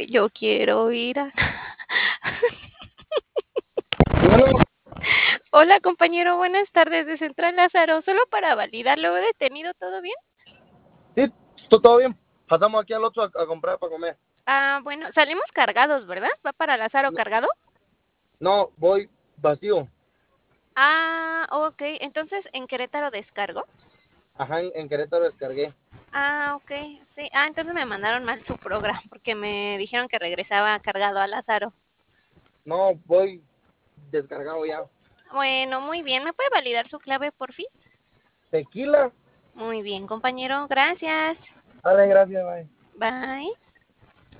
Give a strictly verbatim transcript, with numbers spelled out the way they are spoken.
yo quiero ir a... Bueno, Hola, compañero, buenas tardes de Central Lázaro. Solo para validar, ¿lo he detenido todo bien? sí, to- todo bien. Pasamos aquí al otro a, a comprar para comer. Ah, bueno, salimos cargados, ¿verdad? ¿Va para Lázaro No, cargado? no, voy vacío. Ah, ok. Entonces, ¿en Querétaro descargo? Ajá, en, en Querétaro descargué. Ah, ok. Sí. Ah, entonces me mandaron mal su programa porque me dijeron que regresaba cargado a Lázaro. No, voy descargado ya. Bueno, muy bien. ¿Me puede validar su clave, porfis? Tequila. Muy bien, compañero. Gracias. Dale, gracias, bye. Bye.